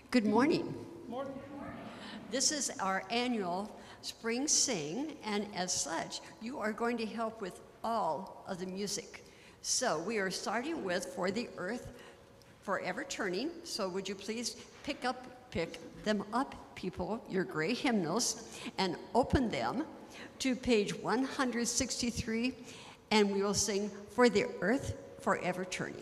Good morning. Morning. This is our annual Spring Sing, and as such, you are going to help with all of the music. So we are starting with For the Earth Forever Turning. So would you please pick them up, people, your gray hymnals, and open them to page 163, and we will sing For the Earth Forever Turning.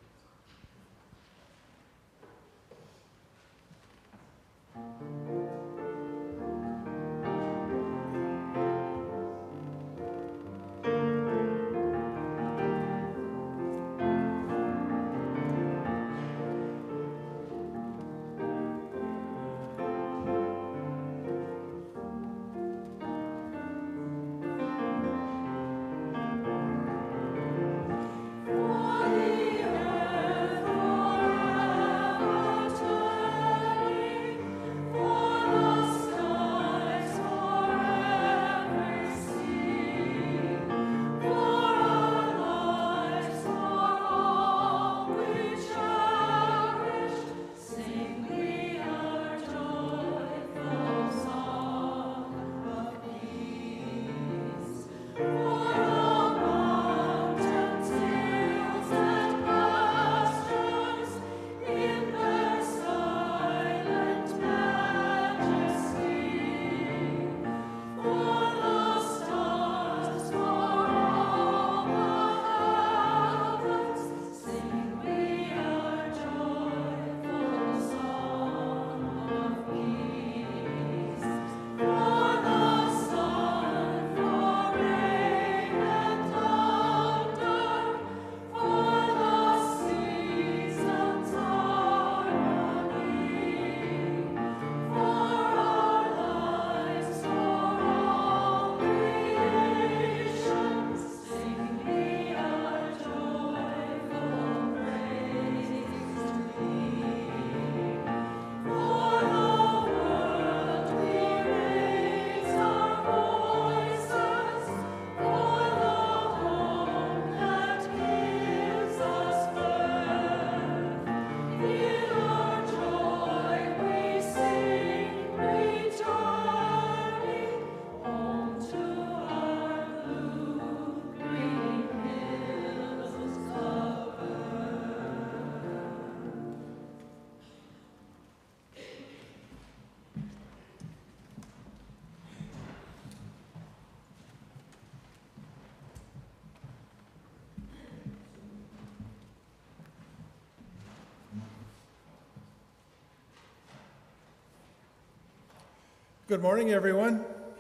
Good morning, everyone.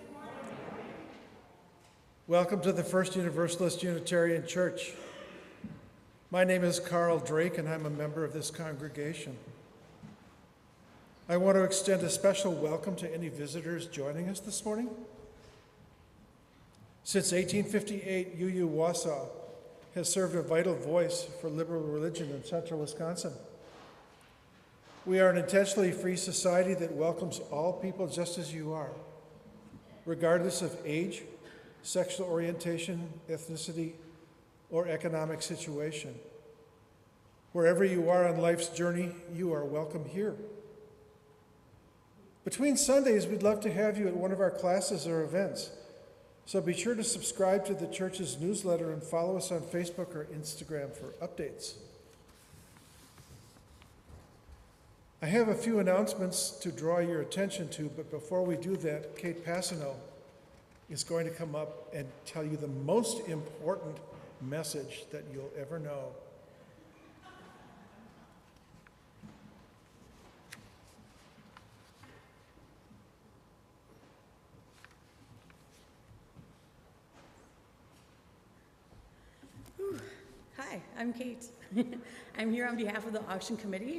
Welcome to the First Universalist Unitarian Church. My name is Carl Drake, and I'm a member of this congregation. I want to extend a special welcome to any visitors joining us this morning. Since 1858, UU Wausau has served a vital voice for liberal religion in central Wisconsin. We are an intentionally free society that welcomes all people just as you are, regardless of age, sexual orientation, ethnicity, or economic situation. Wherever you are on life's journey, you are welcome here. Between Sundays, we'd love to have you at one of our classes or events, so be sure to subscribe to the church's newsletter and follow us on Facebook or Instagram for updates. I have a few announcements to draw your attention to, but before we do that, Kate Passano is going to come up and tell you the most important message that you'll ever know. Hi, I'm Kate. I'm here on behalf of the auction committee.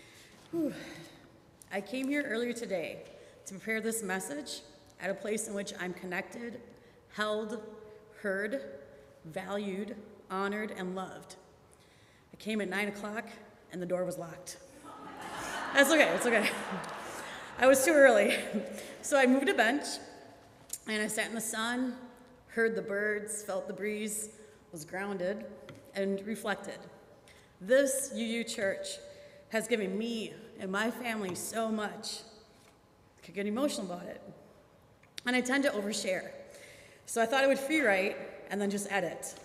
I came here earlier today to prepare this message at a place in which I'm connected, held, heard, valued, honored, and loved. I came at 9 o'clock and the door was locked. That's okay. I was too early. So I moved a bench and I sat in the sun, heard the birds, felt the breeze, was grounded, and reflected. This UU Church has given me and my family so much. I could get emotional about it. And I tend to overshare. So I thought I would free write and then just edit.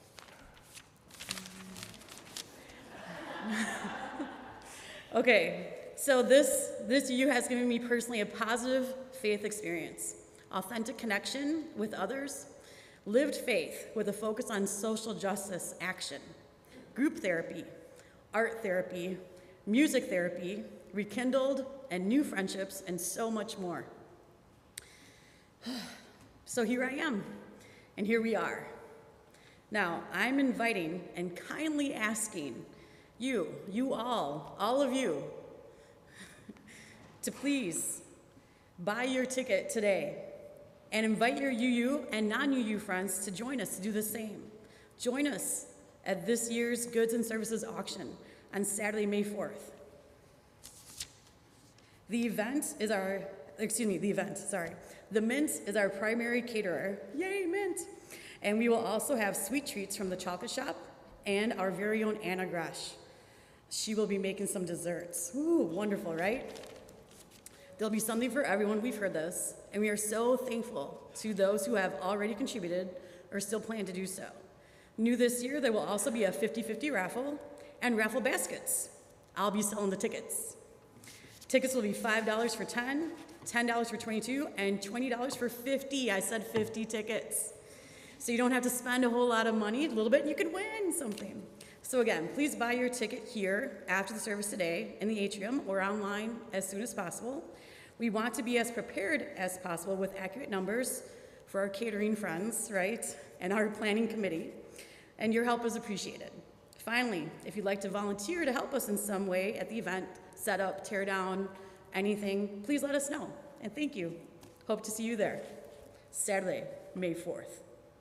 Okay, so this UU has given me personally a positive faith experience, authentic connection with others, lived faith with a focus on social justice action, group therapy, art therapy, music therapy, rekindled and new friendships, and so much more. So here I am, and here we are. Now, I'm inviting and kindly asking you all of you, to please buy your ticket today and invite your UU and non-UU friends to join us to do the same. Join us at this year's Goods and Services Auction on Saturday, May 4th. The Mint is our primary caterer. Yay, Mint! And we will also have sweet treats from the chocolate shop and our very own Anna Gresh. She will be making some desserts. Ooh, wonderful, right? There'll be something for everyone, we've heard this, and we are so thankful to those who have already contributed or still plan to do so. New this year, there will also be a 50-50 raffle and raffle baskets. I'll be selling the tickets. Tickets will be $5 for 10, $10 for 22, and $20 for 50. I said 50 tickets. So you don't have to spend a whole lot of money, a little bit, and you can win something. So again, please buy your ticket here after the service today in the atrium or online as soon as possible. We want to be as prepared as possible with accurate numbers for our catering friends, right, and our planning committee, and your help is appreciated. Finally, if you'd like to volunteer to help us in some way at the event, set up, tear down, anything, please let us know, and thank you. Hope to see you there, Saturday, May 4th.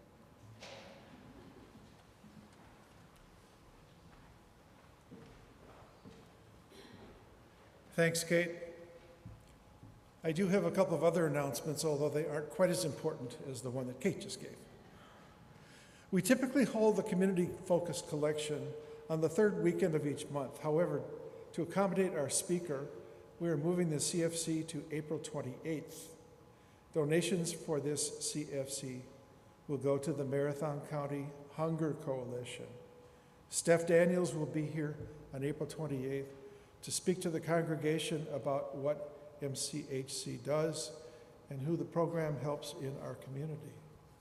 Thanks, Kate. I do have a couple of other announcements, although they aren't quite as important as the one that Kate just gave. We typically hold the community-focused collection on the third weekend of each month. However, to accommodate our speaker, we are moving the CFC to April 28th. Donations for this CFC will go to the Marathon County Hunger Coalition. Steph Daniels will be here on April 28th to speak to the congregation about what MCHC does and who the program helps in our community.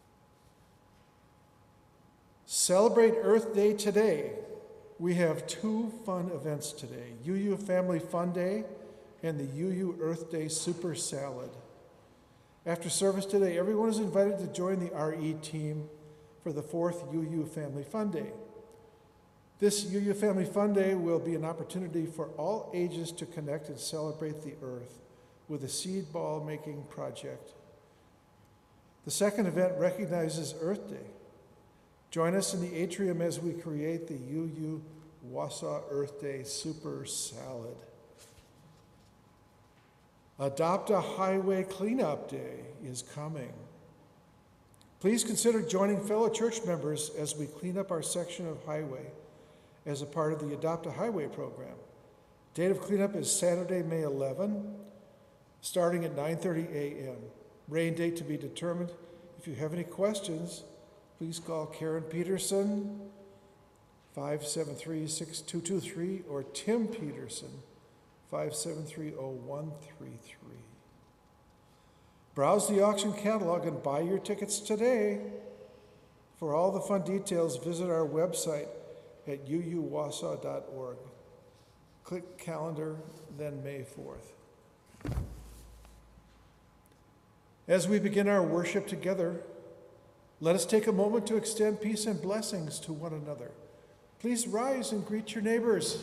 Celebrate Earth Day today. We have two fun events today, UU Family Fun Day and the UU Earth Day Super Salad. After service today, everyone is invited to join the RE team for the 4th UU Family Fun Day. This UU Family Fun Day will be an opportunity for all ages to connect and celebrate the earth with a seed ball making project. The second event recognizes Earth Day. Join us in the atrium as we create the UU Wausau Earth Day Super Salad. Adopt a Highway Cleanup Day is coming. Please consider joining fellow church members as we clean up our section of highway as a part of the Adopt a Highway program. Date of cleanup is Saturday, May 11, starting at 9:30 a.m. Rain date to be determined. If you have any questions, please call Karen Peterson, 573-6223, or Tim Peterson, 573-0133. Browse the auction catalog and buy your tickets today. For all the fun details, visit our website at uuwausau.org. Click calendar, then May 4th. As we begin our worship together, let us take a moment to extend peace and blessings to one another. Please rise and greet your neighbors.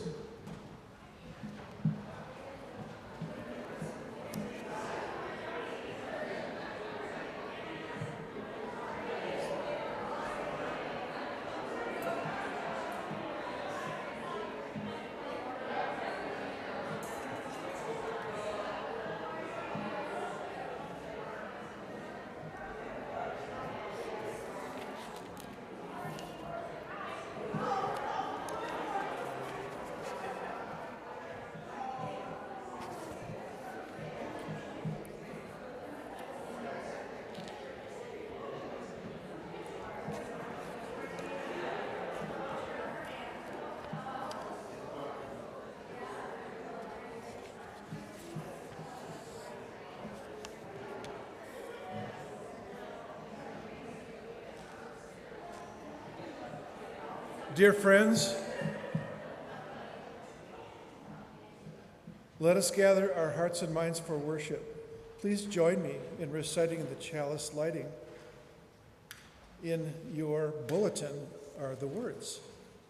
Dear friends, let us gather our hearts and minds for worship. Please join me in reciting the chalice lighting. In your bulletin are the words.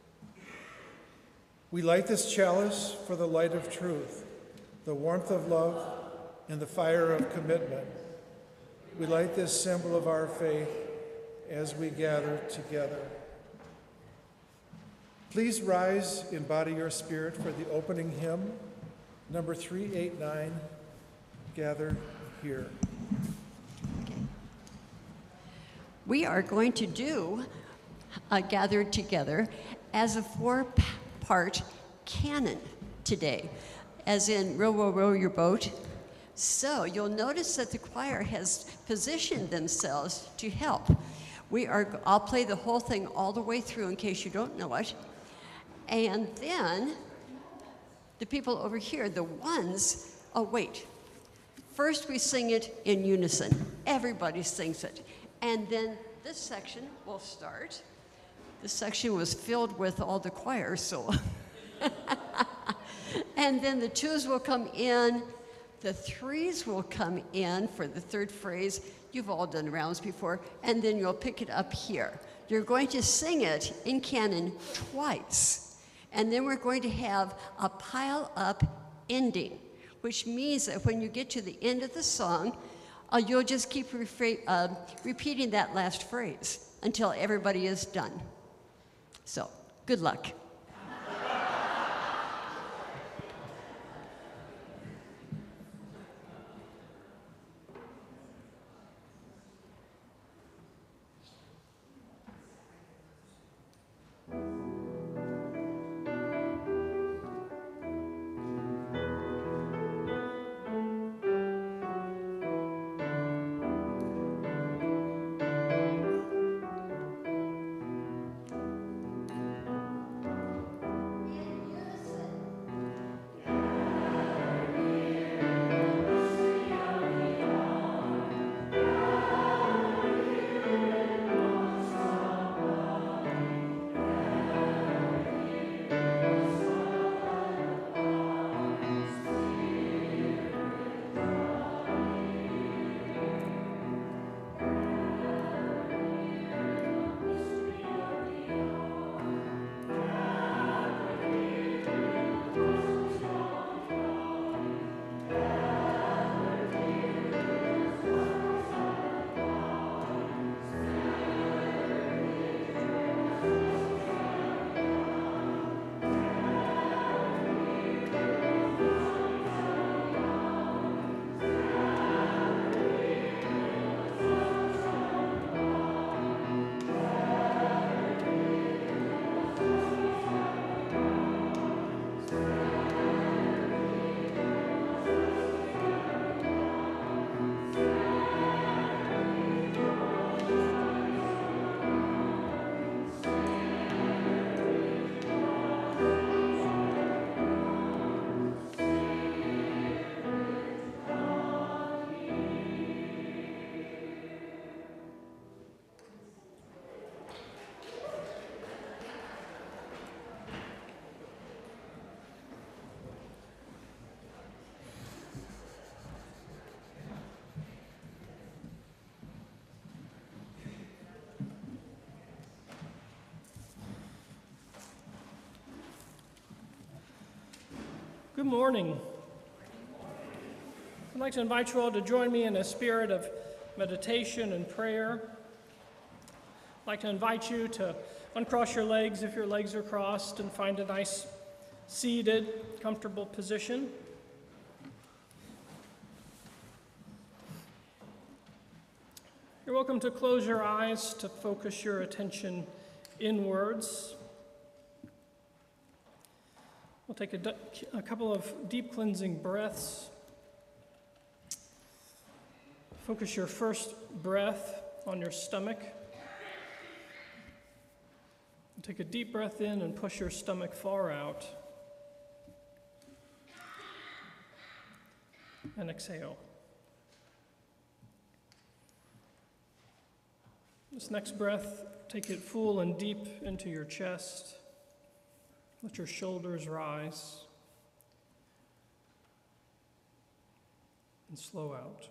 We light this chalice for the light of truth, the warmth of love, and the fire of commitment. We light this symbol of our faith as we gather together. Please rise in body or spirit for the opening hymn, number 389, Gather Here. We are going to do Gathered Together as a four-part canon today, as in Row, Row, Row Your Boat. So you'll notice that the choir has positioned themselves to help. I'll play the whole thing all the way through in case you don't know it. And then the people over here, the ones, oh wait. First we sing it in unison. Everybody sings it. And then this section will start. This section was filled with all the choirs, so. And then the twos will come in. The threes will come in for the third phrase. You've all done rounds before. And then you'll pick it up here. You're going to sing it in canon twice. And then we're going to have a pile-up ending, which means that when you get to the end of the song, you'll just keep repeating that last phrase until everybody is done. So, good luck. Good morning. I'd like to invite you all to join me in a spirit of meditation and prayer. I'd like to invite you to uncross your legs if your legs are crossed and find a nice seated, comfortable position. You're welcome to close your eyes to focus your attention inwards. We'll take a couple of deep cleansing breaths. Focus your first breath on your stomach. Take a deep breath in and push your stomach far out. And exhale. This next breath, take it full and deep into your chest. Let your shoulders rise. And slow out.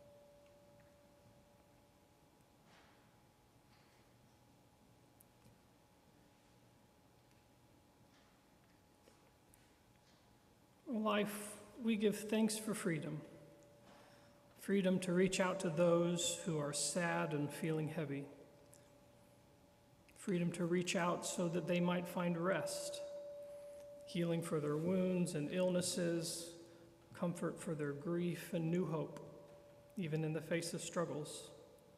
In life, we give thanks for freedom. Freedom to reach out to those who are sad and feeling heavy. Freedom to reach out so that they might find rest, healing for their wounds and illnesses, comfort for their grief, and new hope, even in the face of struggles.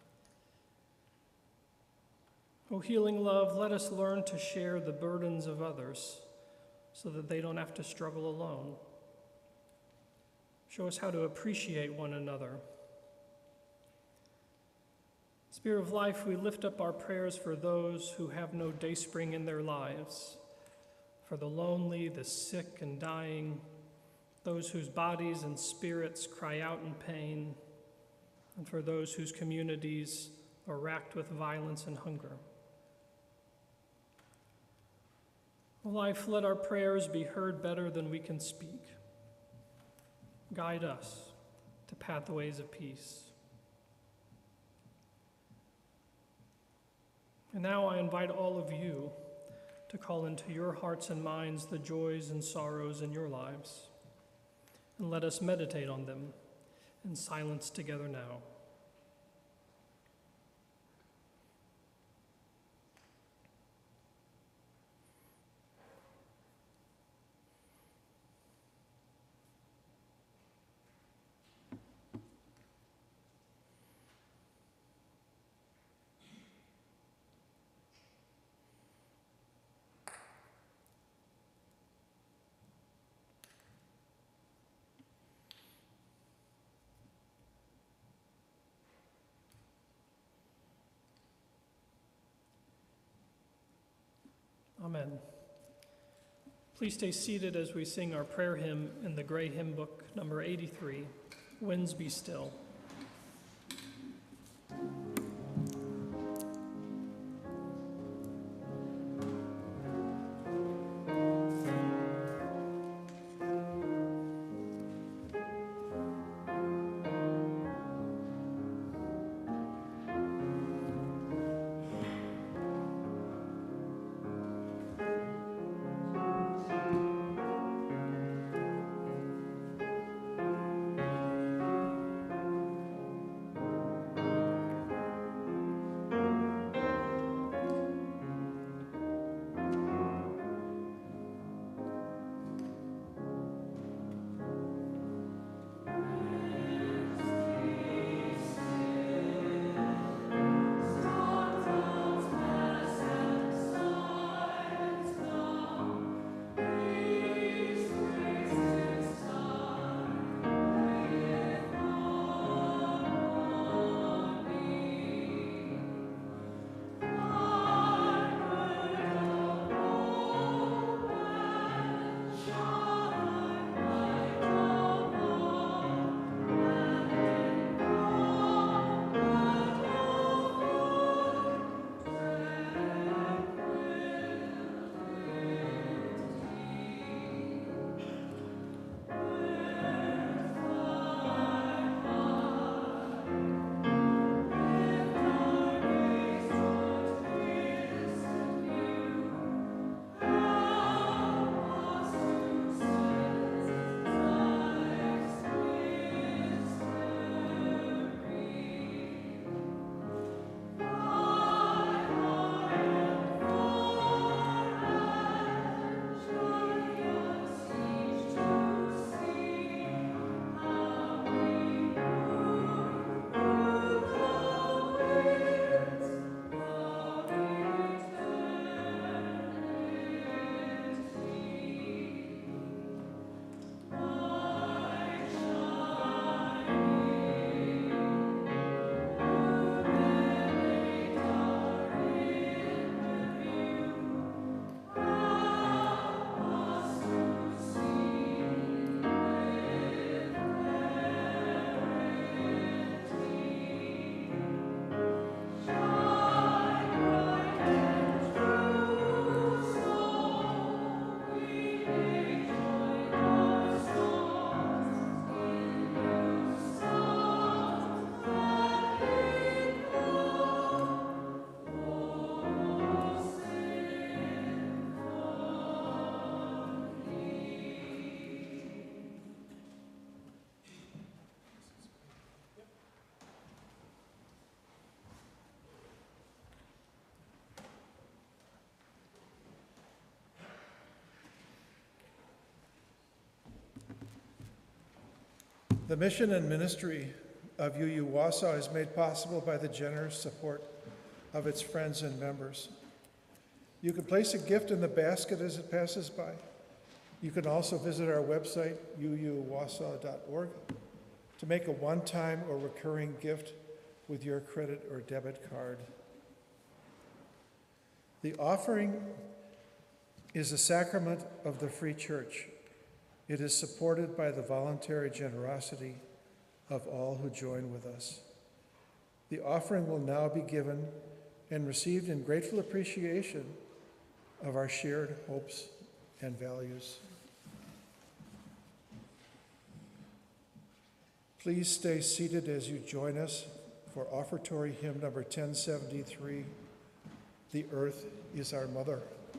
O healing love, let us learn to share the burdens of others so that they don't have to struggle alone. Show us how to appreciate one another. Spirit of life, we lift up our prayers for those who have no dayspring in their lives, for the lonely, the sick and dying, those whose bodies and spirits cry out in pain, and for those whose communities are racked with violence and hunger. O life, let our prayers be heard better than we can speak. Guide us to pathways of peace. And now I invite all of you to call into your hearts and minds the joys and sorrows in your lives, and let us meditate on them in silence together now. Amen. Please stay seated as we sing our prayer hymn in the Gray Hymn Book, number 83, Winds Be Still. The mission and ministry of UU Wausau is made possible by the generous support of its friends and members. You can place a gift in the basket as it passes by. You can also visit our website, uuwausau.org, to make a one-time or recurring gift with your credit or debit card. The offering is a sacrament of the Free Church. It is supported by the voluntary generosity of all who join with us. The offering will now be given and received in grateful appreciation of our shared hopes and values. Please stay seated as you join us for offertory hymn number 1073, "The Earth is Our Mother."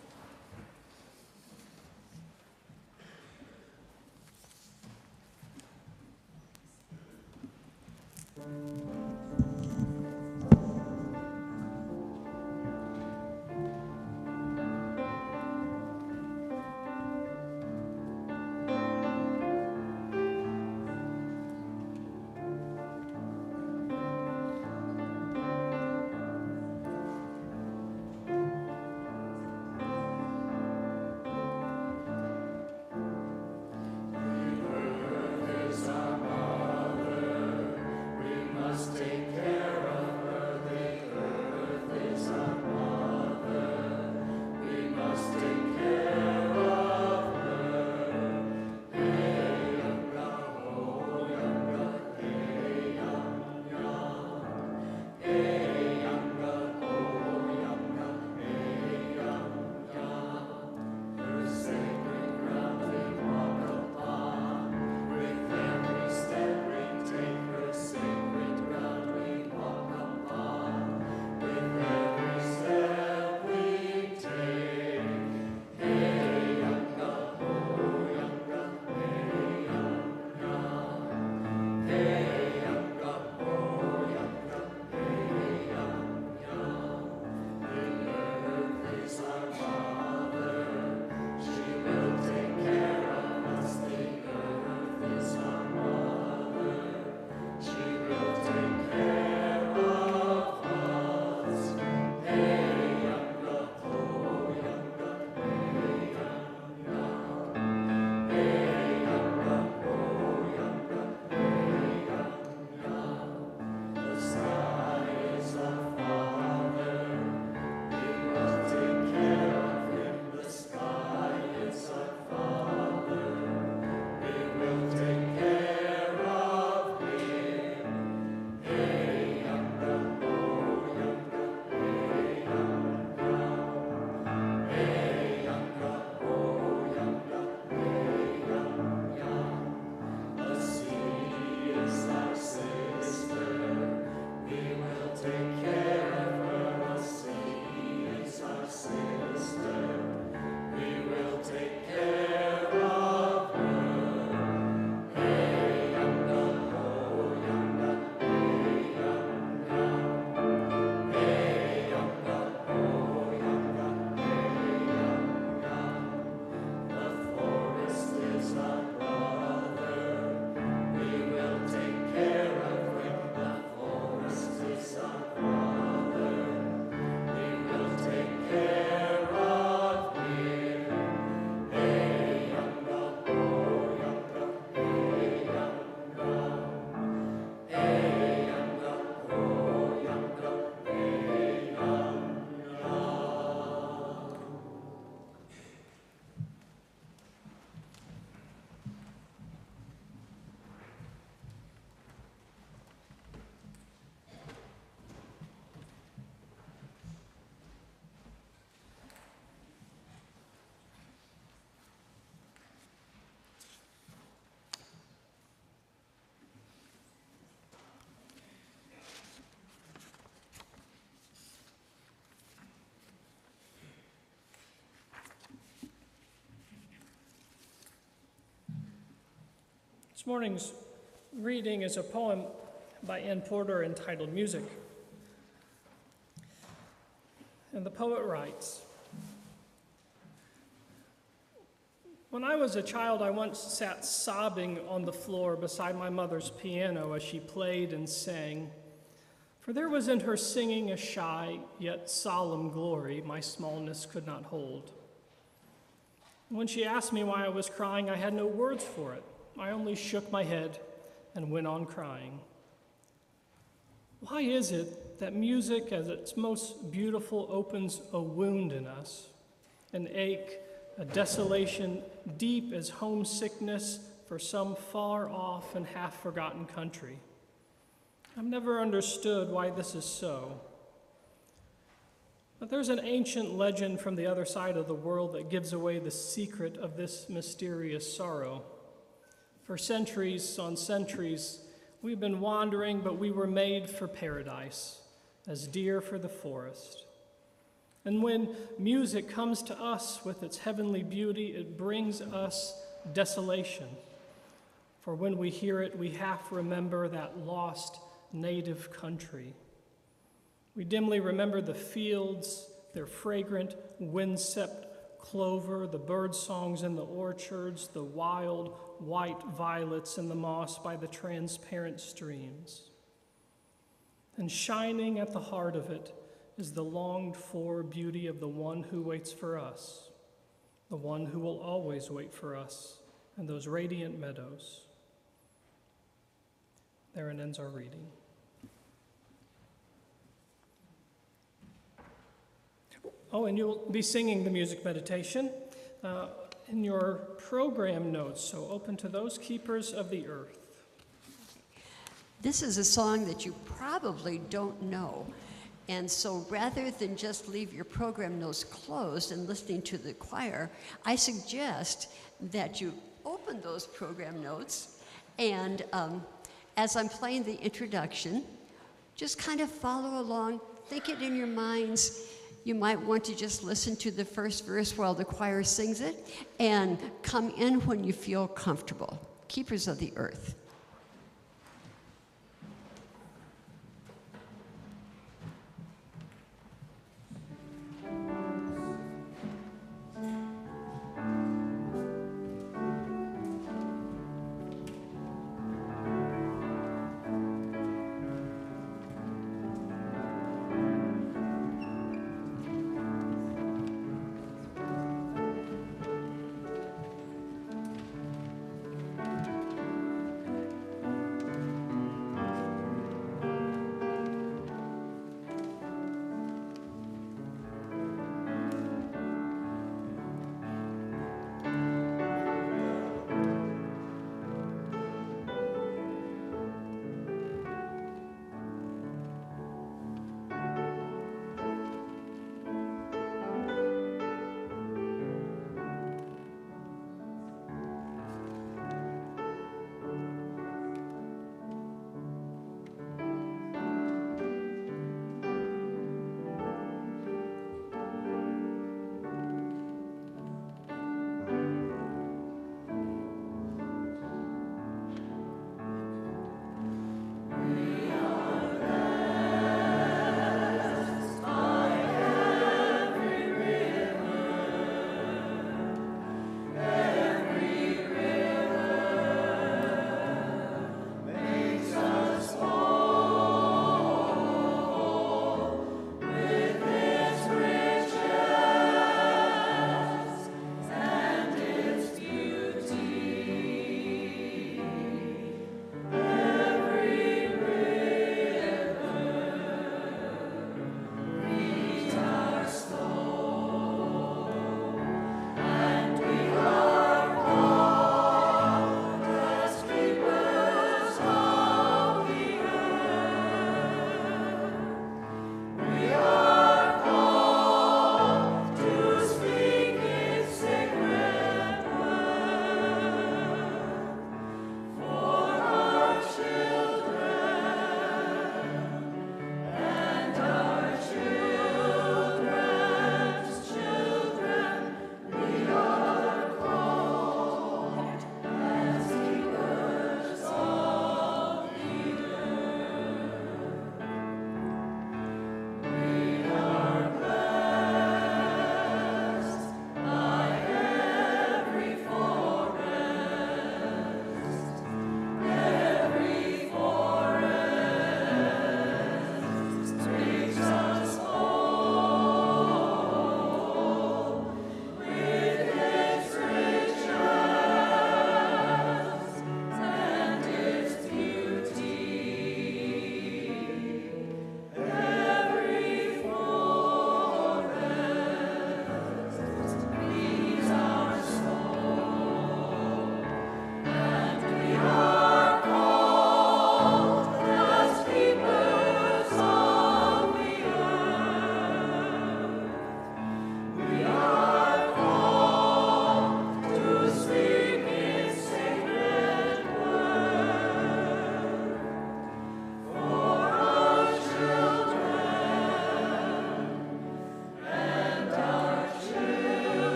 This morning's reading is a poem by Ann Porter entitled Music. And the poet writes, When I was a child, I once sat sobbing on the floor beside my mother's piano as she played and sang. For there was in her singing a shy yet solemn glory my smallness could not hold. When she asked me why I was crying, I had no words for it. I only shook my head and went on crying. Why is it that music, as its most beautiful, opens a wound in us, an ache, a desolation deep as homesickness for some far-off and half-forgotten country? I've never understood why this is so. But there's an ancient legend from the other side of the world that gives away the secret of this mysterious sorrow. For centuries on centuries, we've been wandering, but we were made for paradise, as deer for the forest. And when music comes to us with its heavenly beauty, it brings us desolation. For when we hear it, we half remember that lost native country. We dimly remember the fields, their fragrant, wind-swept clover, the bird songs in the orchards, the wild white violets in the moss by the transparent streams. And shining at the heart of it is the longed-for beauty of the one who waits for us, the one who will always wait for us in those radiant meadows. Therein ends our reading. Oh, and you'll be singing the music meditation in your program notes, so open to those keepers of the earth. This is a song that you probably don't know. And so rather than just leave your program notes closed and listening to the choir, I suggest that you open those program notes and as I'm playing the introduction, just kind of follow along, think it in your minds. You might want to just listen to the first verse while the choir sings it and come in when you feel comfortable. Keepers of the earth.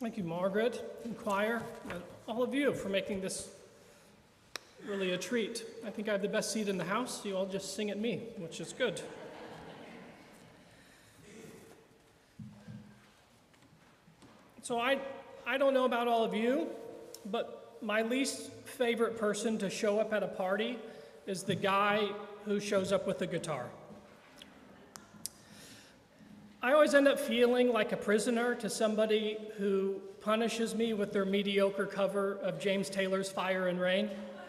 Thank you, Margaret and choir, and all of you for making this really a treat. I think I have the best seat in the house. You all just sing at me, which is good. So I don't know about all of you, but my least favorite person to show up at a party is the guy who shows up with a guitar. I always end up feeling like a prisoner to somebody who punishes me with their mediocre cover of James Taylor's Fire and Rain.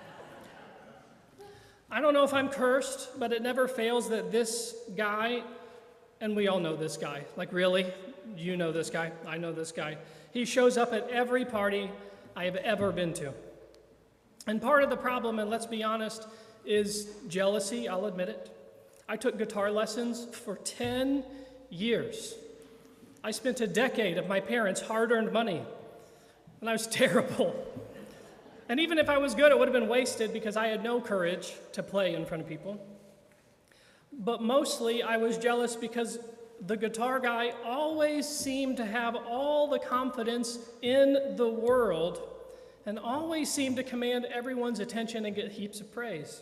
I don't know if I'm cursed, but it never fails that this guy, and we all know this guy, like really, you know this guy, I know this guy. He shows up at every party I have ever been to. And part of the problem, and let's be honest, is jealousy, I'll admit it. I took guitar lessons for 10 years. I spent a decade of my parents' hard-earned money, and I was terrible. And even if I was good, it would have been wasted because I had no courage to play in front of people. But mostly, I was jealous because the guitar guy always seemed to have all the confidence in the world and always seemed to command everyone's attention and get heaps of praise.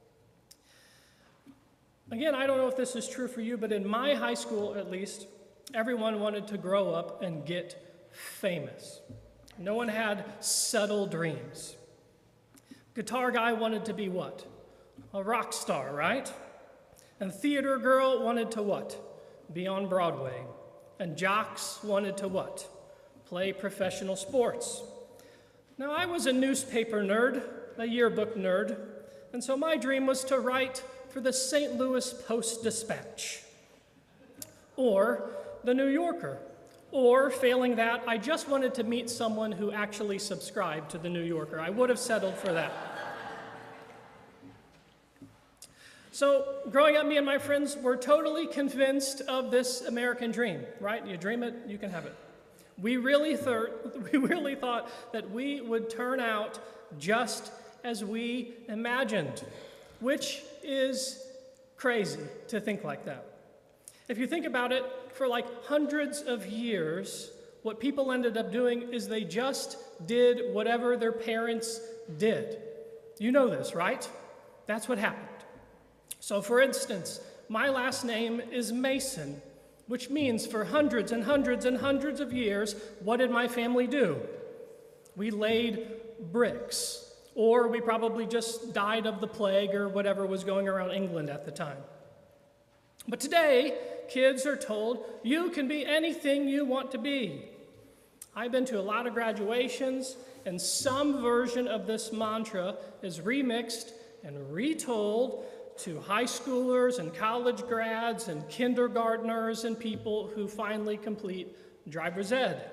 Again, I don't know if this is true for you, but in my high school, at least, everyone wanted to grow up and get famous. No one had subtle dreams. Guitar guy wanted to be what? A rock star, right? And theater girl wanted to what? Be on Broadway. And jocks wanted to what? Play professional sports. Now, I was a newspaper nerd, a yearbook nerd, and so my dream was to write for the St. Louis Post-Dispatch, or the New Yorker, or failing that, I just wanted to meet someone who actually subscribed to the New Yorker. I would have settled for that. So growing up, me and my friends were totally convinced of this American dream, right? You dream it, you can have it. We really thought that we would turn out just as we imagined, which is crazy to think like that. If you think about it, for like hundreds of years, what people ended up doing is they just did whatever their parents did. You know this, right? That's what happened. So for instance, my last name is Mason, which means for hundreds and hundreds and hundreds of years, what did my family do? We laid bricks. Or we probably just died of the plague or whatever was going around England at the time. But today, kids are told, you can be anything you want to be. I've been to a lot of graduations, and some version of this mantra is remixed and retold to high schoolers and college grads and kindergartners and people who finally complete driver's ed.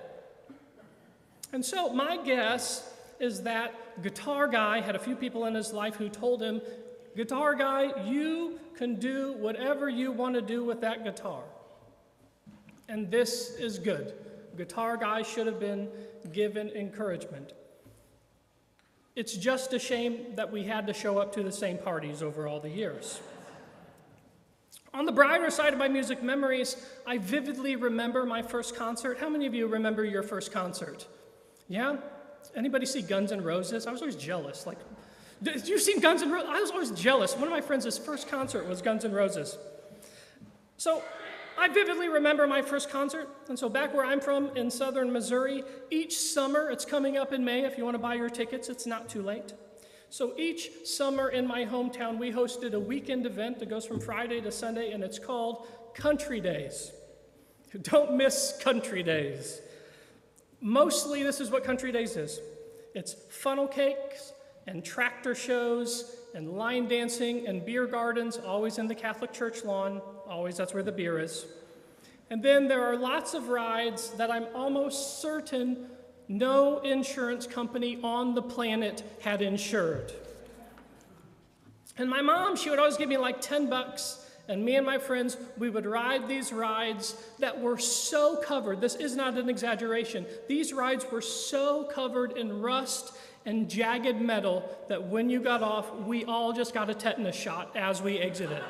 And so my guess is that guitar guy had a few people in his life who told him, guitar guy, you can do whatever you want to do with that guitar. And this is good. Guitar guy should have been given encouragement. It's just a shame that we had to show up to the same parties over all the years. On the brighter side of my music memories, I vividly remember my first concert. How many of you remember your first concert? Yeah? Anybody see Guns N' Roses? I was always jealous. Like, did you see Guns N' Roses? I was always jealous. One of my friends' first concert was Guns N' Roses. So I vividly remember my first concert. And so back where I'm from in southern Missouri, each summer, it's coming up in May. If you want to buy your tickets, it's not too late. So each summer in my hometown, we hosted a weekend event that goes from Friday to Sunday, and it's called Country Days. Don't miss Country Days. Mostly, this is what Country Days is. It's funnel cakes and tractor shows and line dancing and beer gardens, always in the Catholic church lawn. Always, that's where the beer is. And then there are lots of rides that I'm almost certain no insurance company on the planet had insured. And my mom, she would always give me like $10, and me and my friends, we would ride these rides that were so covered. This is not an exaggeration. These rides were so covered in rust and jagged metal that when you got off, we all just got a tetanus shot as we exited.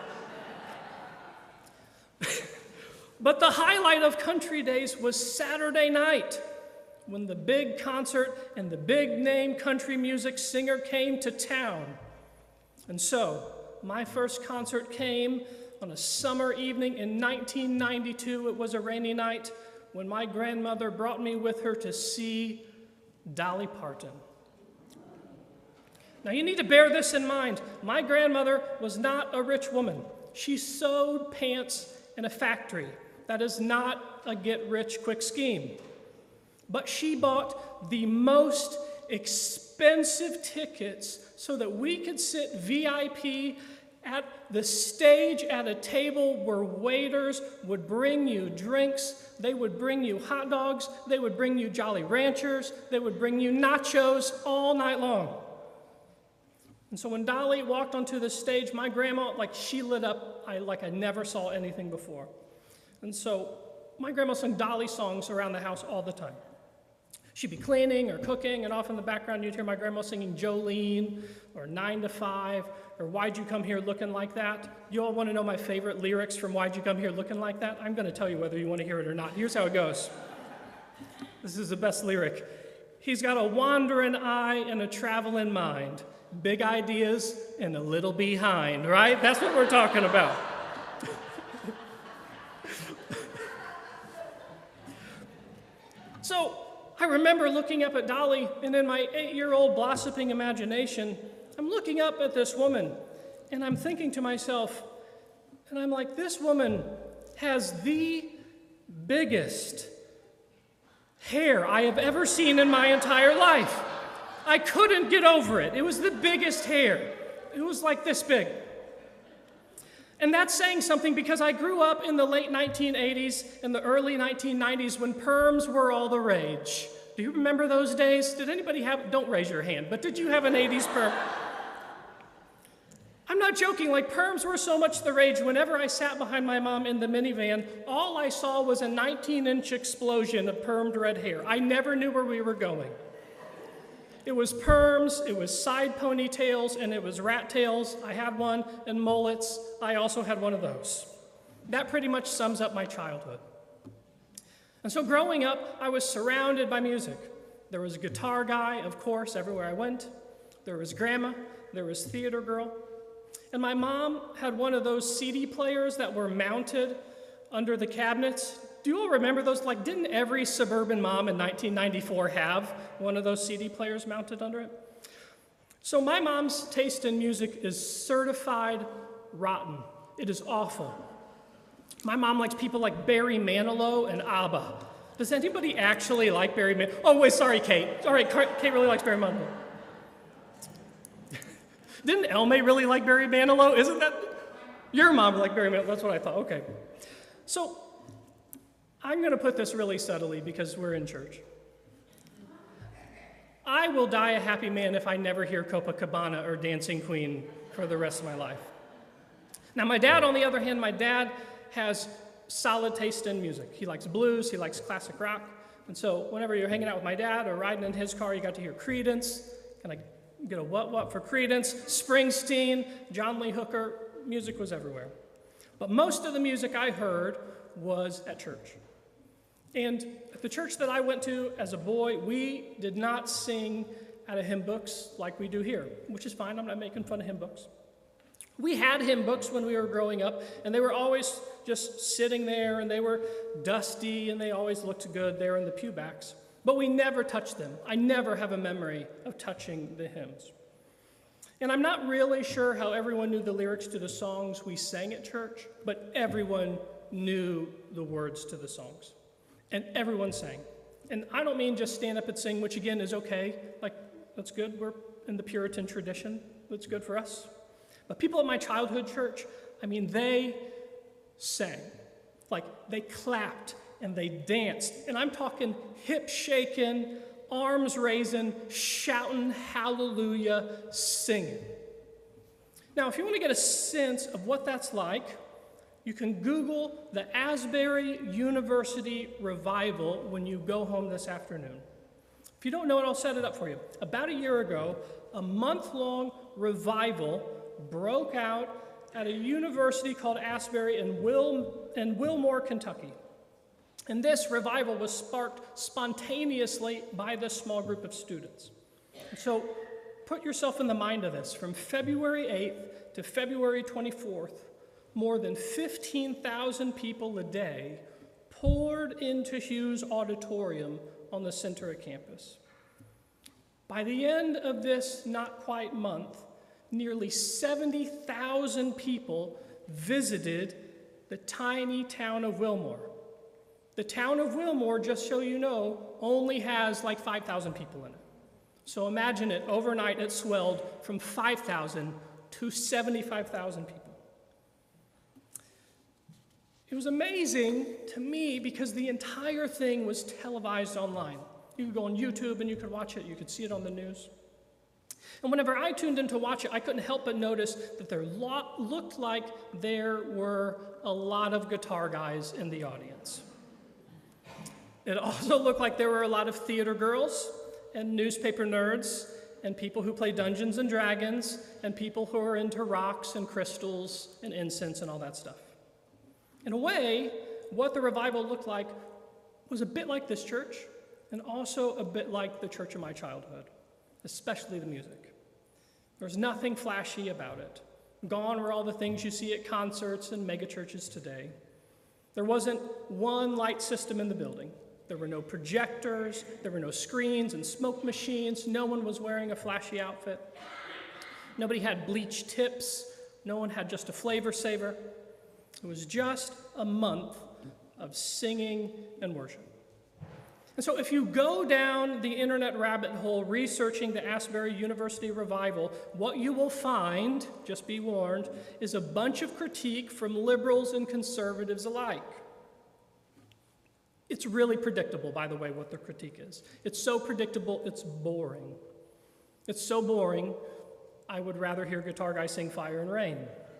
But the highlight of Country Days was Saturday night, when the big concert and the big name country music singer came to town. And so, my first concert came on a summer evening in 1992. It was a rainy night when my grandmother brought me with her to see Dolly Parton. Now you need to bear this in mind. My grandmother was not a rich woman. She sewed pants in a factory. That is not a get-rich-quick scheme. But she bought the most expensive tickets so that we could sit VIP at the stage at a table where waiters would bring you drinks, they would bring you hot dogs, they would bring you Jolly Ranchers, they would bring you nachos all night long. And so when Dolly walked onto the stage, my grandma, she lit up like I never saw anything before. And so my grandma sang Dolly songs around the house all the time. She'd be cleaning or cooking, and off in the background you'd hear my grandma singing Jolene, or 9 to 5, or Why'd You Come Here Looking Like That? You all want to know my favorite lyrics from Why'd You Come Here Looking Like That? I'm going to tell you whether you want to hear it or not. Here's how it goes. This is the best lyric. He's got a wandering eye and a traveling mind, big ideas and a little behind, right? That's what we're talking about. So, I remember looking up at Dolly, and in my 8-year-old blossoming imagination, I'm looking up at this woman, and I'm thinking to myself, and I'm like, this woman has the biggest hair I have ever seen in my entire life. I couldn't get over it. It was the biggest hair. It was like this big. And that's saying something because I grew up in the late 1980s and the early 1990s when perms were all the rage. Do you remember those days? Did anybody don't raise your hand, but did you have an 80s perm? I'm not joking, perms were so much the rage. Whenever I sat behind my mom in the minivan, all I saw was a 19-inch explosion of permed red hair. I never knew where we were going. It was perms, it was side ponytails, and it was rat tails. I had one, and mullets. I also had one of those. That pretty much sums up my childhood. And so growing up, I was surrounded by music. There was a guitar guy, of course, everywhere I went. There was grandma, there was theater girl. And my mom had one of those CD players that were mounted under the cabinets. Do you all remember those? Didn't every suburban mom in 1994 have one of those CD players mounted under it? So my mom's taste in music is certified rotten. It is awful. My mom likes people like Barry Manilow and ABBA. Does anybody actually like Barry Manilow? Oh, wait, sorry, Kate. All right, Kate really likes Barry Manilow. Didn't Elme really like Barry Manilow? Isn't that? Your mom liked Barry Manilow. That's what I thought. Okay. So I'm going to put this really subtly because we're in church. I will die a happy man if I never hear Copacabana or Dancing Queen for the rest of my life. Now, my dad, on the other hand, my dad has solid taste in music. He likes blues, he likes classic rock. And so whenever you're hanging out with my dad or riding in his car, you got to hear Creedence. Can I get a what for Creedence? Springsteen, John Lee Hooker. Music was everywhere. But most of the music I heard was at church. And at the church that I went to as a boy, we did not sing out of hymn books like we do here, which is fine. I'm not making fun of hymn books. We had hymn books when we were growing up, and they were always just sitting there, and they were dusty, and they always looked good there in the pewbacks. But we never touched them. I never have a memory of touching the hymns. And I'm not really sure how everyone knew the lyrics to the songs we sang at church, but everyone knew the words to the songs. And everyone sang. And I don't mean just stand up and sing, which again is okay. That's good. We're in the Puritan tradition. That's good for us. But people at my childhood church, they sang. They clapped and they danced. And I'm talking hip shaking, arms raising, shouting hallelujah, singing. Now, if you want to get a sense of what that's like, you can Google the Asbury University Revival when you go home this afternoon. If you don't know it, I'll set it up for you. About a year ago, a month-long revival broke out at a university called Asbury in Wilmore, Kentucky. And this revival was sparked spontaneously by this small group of students. So put yourself in the mind of this. From February 8th to February 24th, more than 15,000 people a day poured into Hughes Auditorium on the Centura campus. By the end of this not quite month, nearly 70,000 people visited the tiny town of Wilmore. The town of Wilmore, just so you know, only has like 5,000 people in it. So imagine it, overnight it swelled from 5,000 to 75,000 people. It was amazing to me because the entire thing was televised online. You could go on YouTube and you could watch it, you could see it on the news. And whenever I tuned in to watch it, I couldn't help but notice that there looked like there were a lot of guitar guys in the audience. It also looked like there were a lot of theater girls and newspaper nerds and people who play Dungeons and Dragons and people who are into rocks and crystals and incense and all that stuff. In a way, what the revival looked like was a bit like this church and also a bit like the church of my childhood, especially the music. There was nothing flashy about it. Gone were all the things you see at concerts and megachurches today. There wasn't one light system in the building. There were no projectors, there were no screens and smoke machines. No one was wearing a flashy outfit. Nobody had bleached tips. No one had just a flavor saver. It was just a month of singing and worship. And so if you go down the internet rabbit hole researching the Asbury University Revival, what you will find, just be warned, is a bunch of critique from liberals and conservatives alike. It's really predictable, by the way, what the critique is. It's so predictable, it's boring. It's so boring, I would rather hear guitar guys sing Fire and Rain.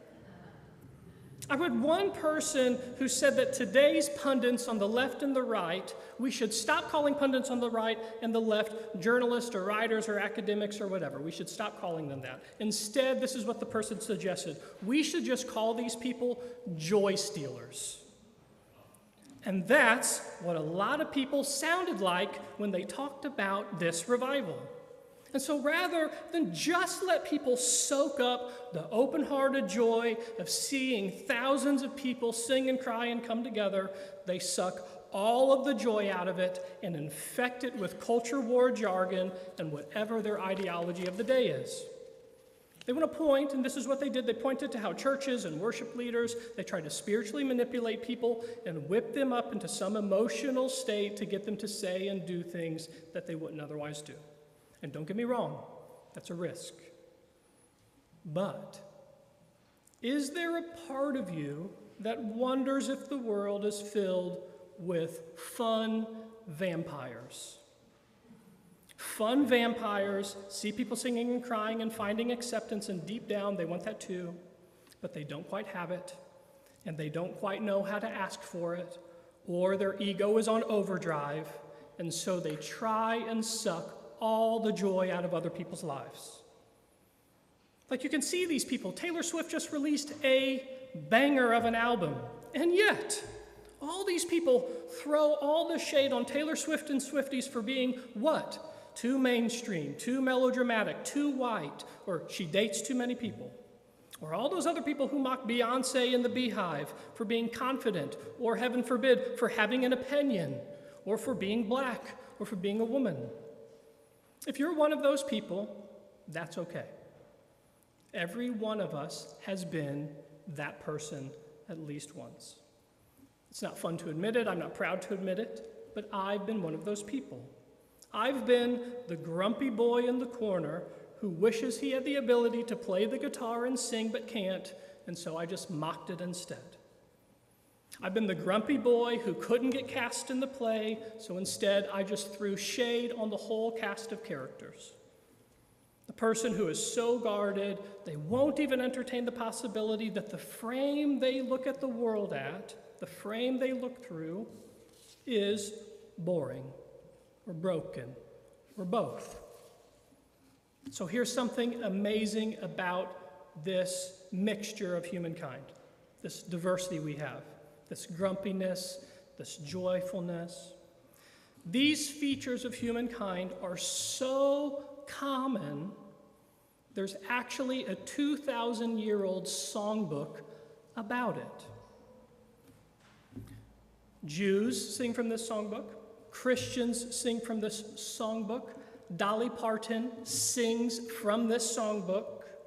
I read one person who said that today's pundits on the left and the right, we should stop calling pundits on the right and the left journalists or writers or academics or whatever. We should stop calling them that. Instead, this is what the person suggested. We should just call these people joy stealers. And that's what a lot of people sounded like when they talked about this revival. And so rather than just let people soak up the open-hearted joy of seeing thousands of people sing and cry and come together, they suck all of the joy out of it and infect it with culture war jargon and whatever their ideology of the day is. They want to point, and this is what they did, they pointed to how churches and worship leaders, they tried to spiritually manipulate people and whip them up into some emotional state to get them to say and do things that they wouldn't otherwise do. And don't get me wrong, that's a risk. But is there a part of you that wonders if the world is filled with fun vampires? Fun vampires see people singing and crying and finding acceptance, and deep down they want that too, but they don't quite have it, and they don't quite know how to ask for it, or their ego is on overdrive, and so they try and suck all the joy out of other people's lives. Like you can see these people. Taylor Swift just released a banger of an album, and yet all these people throw all the shade on Taylor Swift and Swifties for being what? Too mainstream, too melodramatic, too white, or she dates too many people. Or all those other people who mock Beyonce and the Beehive for being confident, or heaven forbid, for having an opinion, or for being black, or for being a woman. If you're one of those people, that's okay. Every one of us has been that person at least once. It's not fun to admit it, I'm not proud to admit it, but I've been one of those people. I've been the grumpy boy in the corner who wishes he had the ability to play the guitar and sing but can't, and so I just mocked it instead. I've been the grumpy boy who couldn't get cast in the play, so instead I just threw shade on the whole cast of characters. The person who is so guarded, they won't even entertain the possibility that the frame they look at the world at, the frame they look through, is boring or broken or both. So here's something amazing about this mixture of humankind, this diversity we have. This grumpiness, this joyfulness. These features of humankind are so common, there's actually a 2,000-year-old songbook about it. Jews sing from this songbook. Christians sing from this songbook. Dolly Parton sings from this songbook.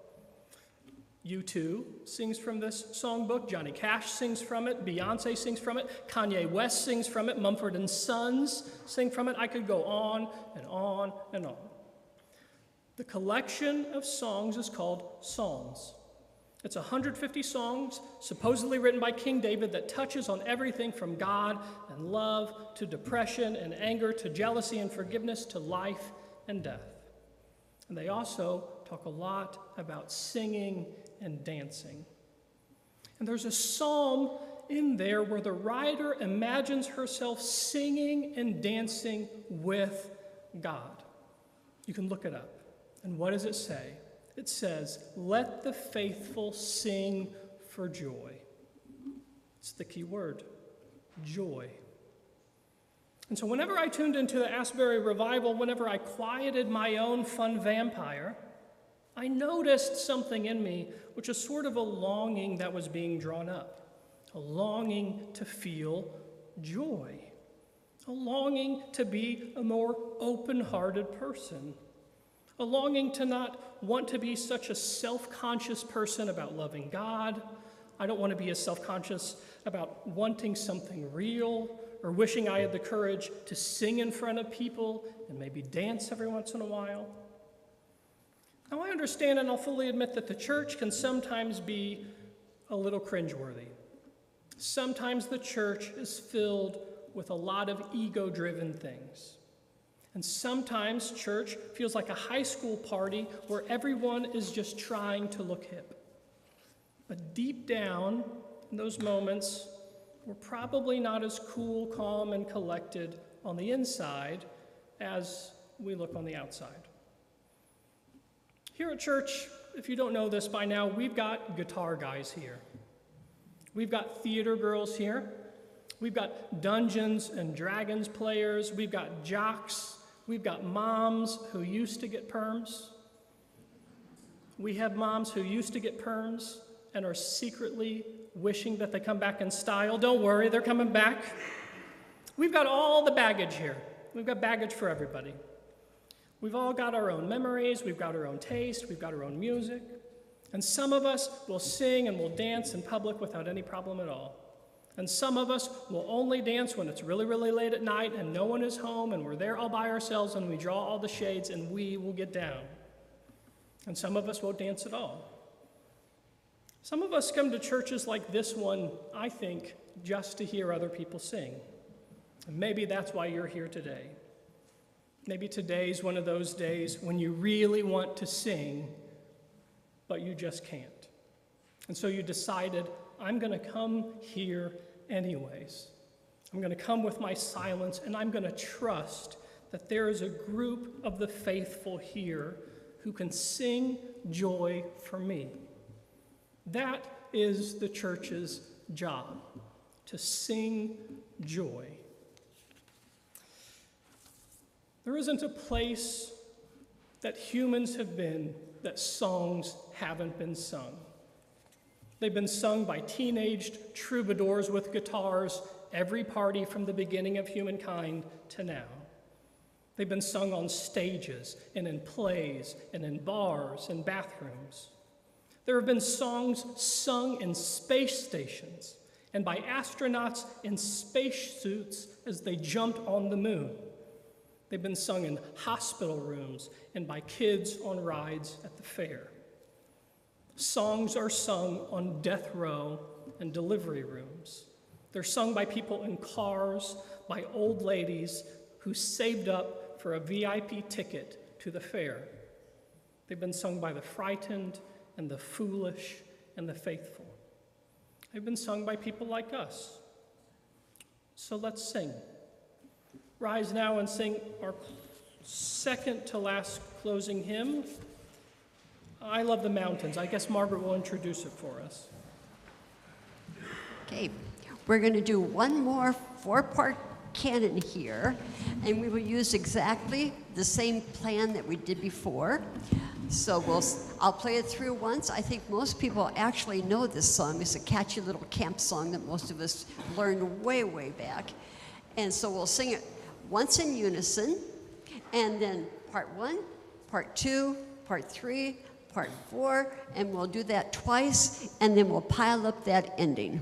U2 sings from this songbook. Johnny Cash sings from it. Beyonce sings from it. Kanye West sings from it. Mumford & Sons sing from it. I could go on and on and on. The collection of songs is called Psalms. It's 150 songs, supposedly written by King David, that touches on everything from God and love to depression and anger to jealousy and forgiveness to life and death. And they also talk a lot about singing and dancing. And there's a psalm in there where the writer imagines herself singing and dancing with God. You can look it up. And what does it say? It says, "Let the faithful sing for joy." It's the key word, joy. And so whenever I tuned into the Asbury Revival, whenever I quieted my own fun vampire, I noticed something in me, which is sort of a longing that was being drawn up, a longing to feel joy, a longing to be a more open-hearted person, a longing to not want to be such a self-conscious person about loving God. I don't want to be as self-conscious about wanting something real or wishing I had the courage to sing in front of people and maybe dance every once in a while. Now, I understand and I'll fully admit that the church can sometimes be a little cringeworthy. Sometimes the church is filled with a lot of ego-driven things. And sometimes church feels like a high school party where everyone is just trying to look hip. But deep down, in those moments, we're probably not as cool, calm, and collected on the inside as we look on the outside. Here at church, if you don't know this by now, we've got guitar guys here. We've got theater girls here. We've got Dungeons and Dragons players. We've got jocks. We've got moms who used to get perms. We have moms who used to get perms and are secretly wishing that they come back in style. Don't worry, they're coming back. We've got all the baggage here. We've got baggage for everybody. We've all got our own memories. We've got our own taste. We've got our own music. And some of us will sing and will dance in public without any problem at all. And some of us will only dance when it's really, really late at night and no one is home and we're there all by ourselves and we draw all the shades and we will get down. And some of us won't dance at all. Some of us come to churches like this one, I think, just to hear other people sing. And maybe that's why you're here today. Maybe today's one of those days when you really want to sing, but you just can't. And so you decided, I'm going to come here anyways. I'm going to come with my silence, and I'm going to trust that there is a group of the faithful here who can sing joy for me. That is the church's job, to sing joy. There isn't a place that humans have been that songs haven't been sung. They've been sung by teenaged troubadours with guitars every party from the beginning of humankind to now. They've been sung on stages and in plays and in bars and bathrooms. There have been songs sung in space stations and by astronauts in spacesuits as they jumped on the moon. They've been sung in hospital rooms and by kids on rides at the fair. Songs are sung on death row and delivery rooms. They're sung by people in cars, by old ladies who saved up for a VIP ticket to the fair. They've been sung by the frightened and the foolish and the faithful. They've been sung by people like us. So let's sing. Rise now and sing our second to last closing hymn, I Love the Mountains. I guess Margaret will introduce it for us. Okay, we're going to do one more 4-part canon here, and we will use exactly the same plan that we did before. So I'll play it through once. I think most people actually know this song. It's a catchy little camp song that most of us learned way, way back. And so we'll sing it once in unison, and then part 1, part 2, part 3, part 4, and we'll do that twice, and then we'll pile up that ending.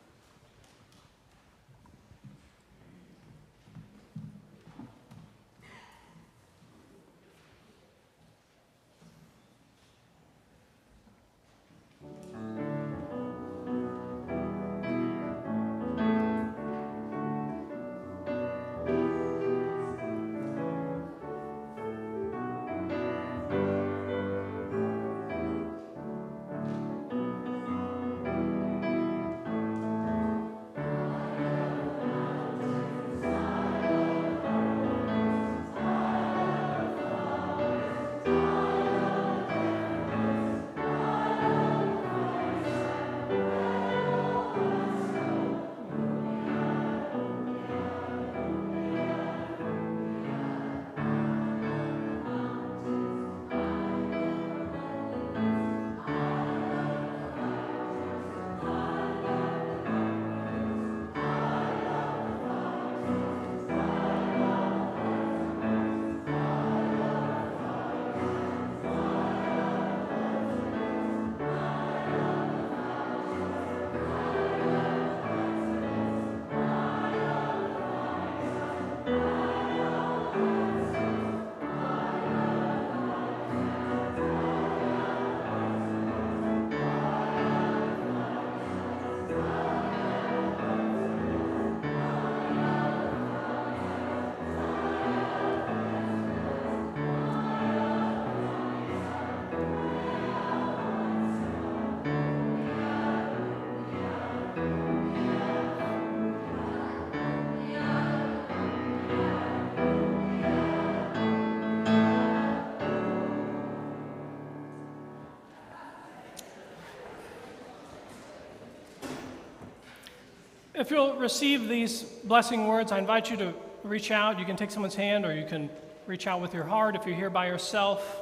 If you'll receive these blessing words, I invite you to reach out. You can take someone's hand, or you can reach out with your heart if you're here by yourself.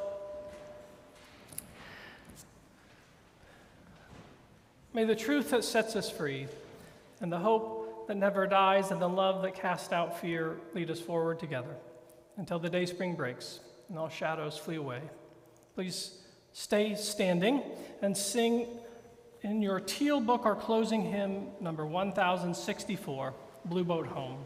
May the truth that sets us free, and the hope that never dies, and the love that casts out fear lead us forward together until the day spring breaks and all shadows flee away. Please stay standing and sing in your teal book our closing hymn, number 1064, Blue Boat Home.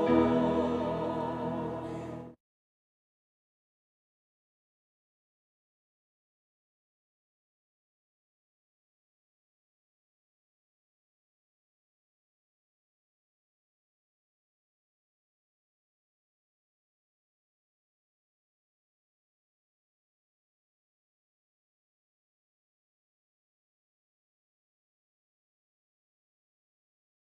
Lord.